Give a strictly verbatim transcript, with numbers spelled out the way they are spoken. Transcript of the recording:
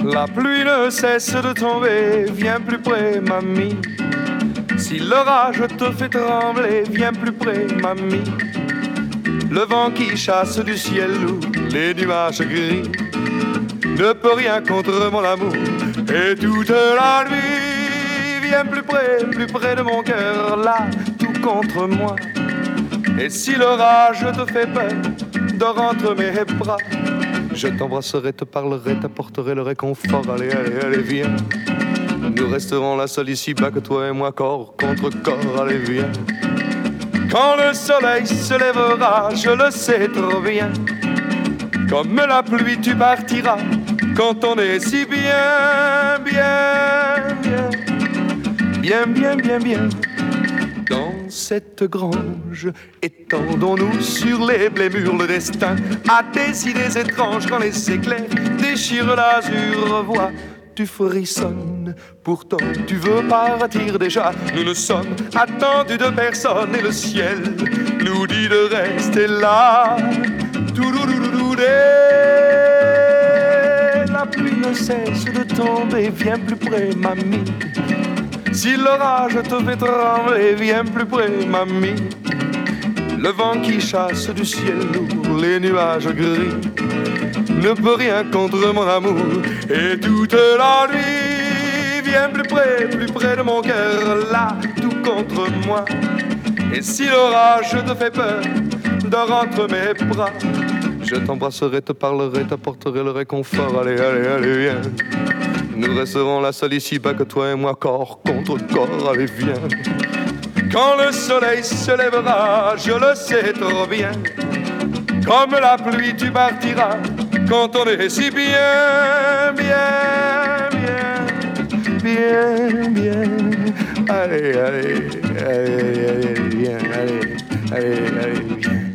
La pluie ne cesse de tomber, viens plus près, mamie. Si l'orage te fait trembler, viens plus près, mamie. Le vent qui chasse du ciel ou les nuages gris ne peut rien contre mon amour. Et toute la nuit, viens plus près, plus près de mon cœur, là, tout contre moi. Et si l'orage te fait peur, dors entre mes bras. Je t'embrasserai, te parlerai, t'apporterai le réconfort. Allez, allez, allez, viens. Nous resterons là seuls ici-bas, que toi et moi, corps contre corps. Allez, viens. Quand le soleil se lèvera, je le sais trop bien. Comme la pluie, tu partiras. Quand on est si bien, bien, bien, bien, bien, bien, bien. Dans cette grange, étendons-nous sur les blés mûrs. Le destin a des idées étranges. Quand les éclairs déchirent l'azur, vois, tu frissonnes. Pourtant tu veux partir déjà. Nous ne sommes attendus de personne et le ciel nous dit de rester là. La pluie ne cesse de tomber, viens plus près, mamie. Si l'orage te fait trembler, viens plus près, mamie. Le vent qui chasse du ciel lourd, les nuages gris ne peut rien contre mon amour. Et toute la nuit, viens plus près, plus près de mon cœur, là, tout contre moi. Et si l'orage te fait peur, dors entre mes bras. Je t'embrasserai, te parlerai, t'apporterai le réconfort. Allez, allez, allez, viens. Nous resterons là seuls ici-bas, que toi et moi, corps contre corps. Allez, viens. Quand le soleil se lèvera, je le sais trop bien. Comme la pluie, tu partiras. Quand on est si bien, bien, bien, bien, bien. Allez, allez, allez, allez, viens, allez, allez, allez, viens.